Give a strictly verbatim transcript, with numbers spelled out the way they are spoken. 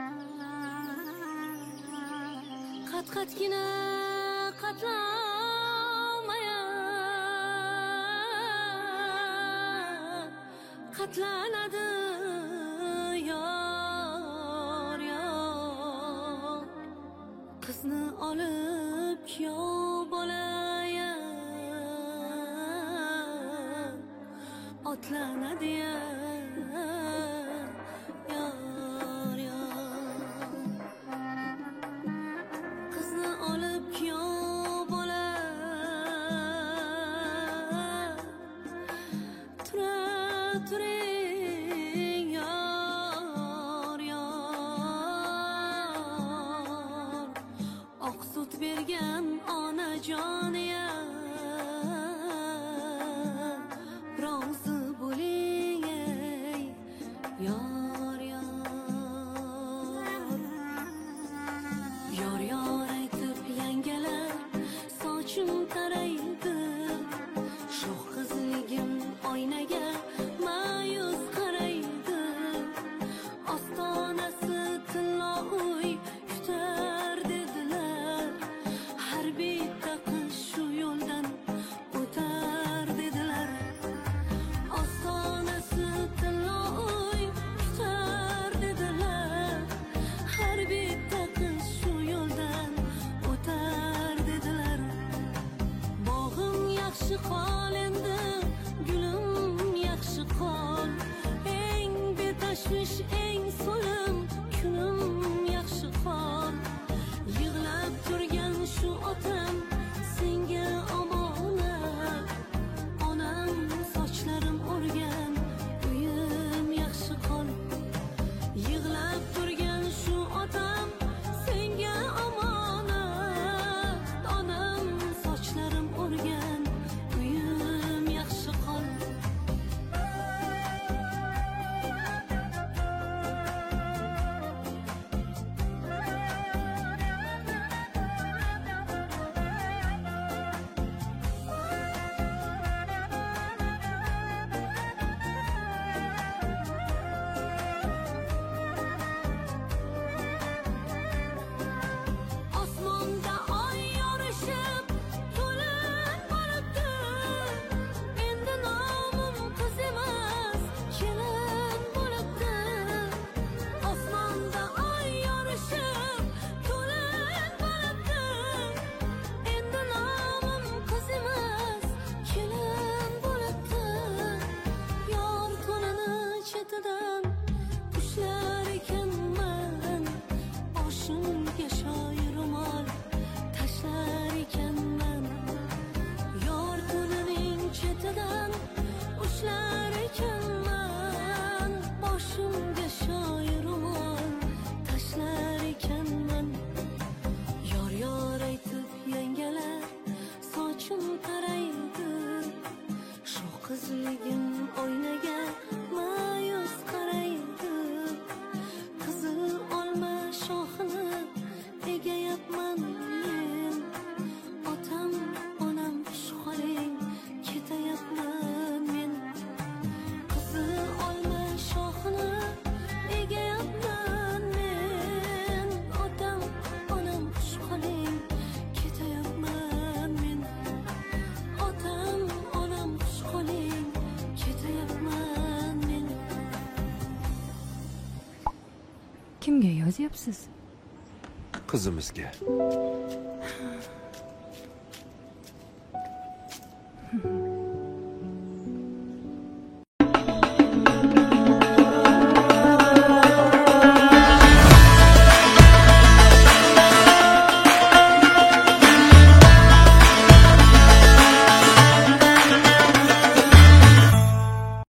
qat-qatgina qatlamaya qatlanadi yor yor qizni olib kuyov bolaya otlanadi ya bergan onajon ya rozi bo'ling ey yor yor yor yor aytib yangalar sochim taraydi shoh qizligim oynaga ma'yus qaraydi ostonasi tillo uy kutar dedilar har bitta qiz shu yo'ldan o'tar dedilar ostonasi tillo uy kutar dedilar har bitta qiz shu yo'ldan o'tar dedilar bog'im yaxshi qol endi gulim yaxshi qol eng betashvish eng so'lim kunim yaxshi qol yig'lab turgan shu otam senga omonat onam sochlarim o'rgan uyim yaxshi qol yig'lab turgan shu otam senga omonat onam sochlarim o'rgan uyim yaxshi qol osmonda oy yorishib to'lin bo'libdi endi nomim qiz emas kelin bo'libdi osmonda oy yorishib to'lin bo'libdi endi nomim qiz emas kelin bo'libdi yor to'nini chetidan ushlar ekanman boshimga shoir ro'mol tashlar ekanman yor to'nining chetidan ushlar ekanman boshimga shoir ro'mol tashlar ekanman yor yor aytib yangalar sochim taraydi shu qizligim oynaga ma'yus qaraydi qizil olma shoxini egayapman men otam onam xushxoling ketayapman men qizil olma shoxini egayapman men otam onam xushxoling ketayapman men otam onam xushxoling ketayapman men kimga yozyapsiz qizimizga